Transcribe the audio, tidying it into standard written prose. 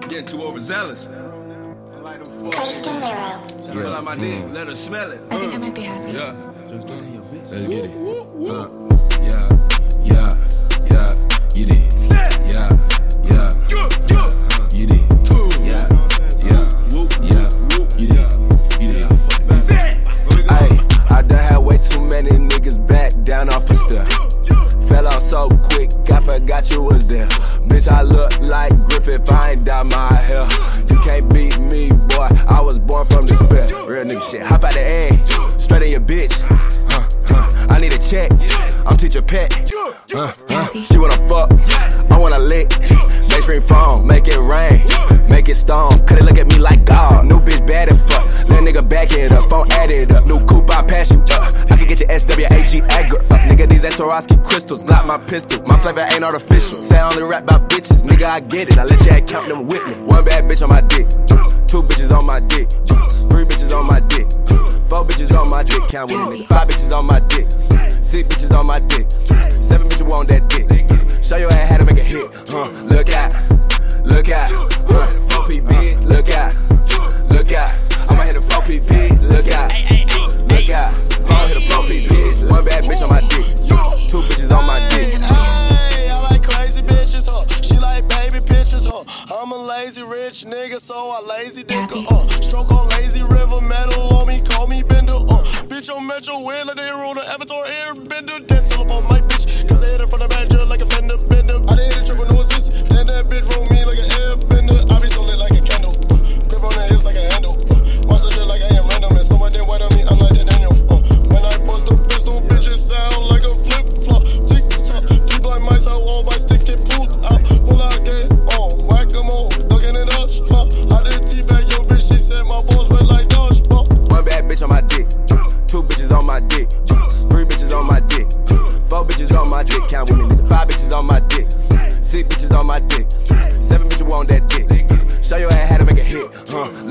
getting too overzealous. I like them fuck. She pull out my dick, let her smell it. I think I might be happy. Yeah. Let's get it. Yeah, you did. Yeah, you did. You did. I done had way too many niggas back down off a step. Fell off so quick, I forgot you was there. Bitch, I look like Griffith, I ain't dye my hair. You can't beat me, boy, I was born from despair. Real nigga shit, hop out the egg, straight in your bitch. I need a check, I'm teacher pet. She wanna fuck, I wanna lick. Mainstream phone, make it rain, make it storm. Could it look at me like God? New bitch bad as fuck. Little nigga back it up, phone added up. New coupe, I pass you up. I can get your SWAG aggro up. Nigga, these Swarovski crystals, block my pistol. My flavor ain't artificial. Say I only rap about bitches, nigga, I get it. I let you count them with me. One bad bitch on my dick, 2 bitches on my dick, 3 bitches on my dick, 4 bitches on my dick. Count with me, 5 bitches on my dick, 6 bitches on my dick, 7 bitches want that dick. Show your ass how to make a hit. Look out, 4P bitch. Look out. I'ma hit a 4P bitch. Look out. I'ma hit a 4P bitch. One bad bitch on my dick, 2 bitches on my dick. Hey, I like crazy bitches, She like baby pictures, I'm a lazy rich nigga, so I lazy dick her, Stroke on lazy river, metal on me, call me Bender, Bitch on Metro, wheel like they roll the Avatar airbender. Dance all up on my bitch, cause I hit her from the back just like a fender bender. I done hit a trick with no assist, then that bitch roll me like an airbender. I be so lit like a candle, grip on the hips like a handle. Watch the shit like I am random, and so much then white on me, I'm like the Daniel. When I bust a pistol, bitches sound like a flip flop. Tick tock, keep like mice out, all my stick get pulled out. Pull out, get on, whack 'em on, ducking it up. I did teabag your bitch, she said my balls went like dodgeball. One bad bitch on my dick, 2 bitches on my dick, 3 bitches on my dick, 4 bitches on my dick. Count with me, nigga. 5 bitches on my dick, 6 bitches on my dick, 7 bitches want that dick. Show your ass how to make a hit.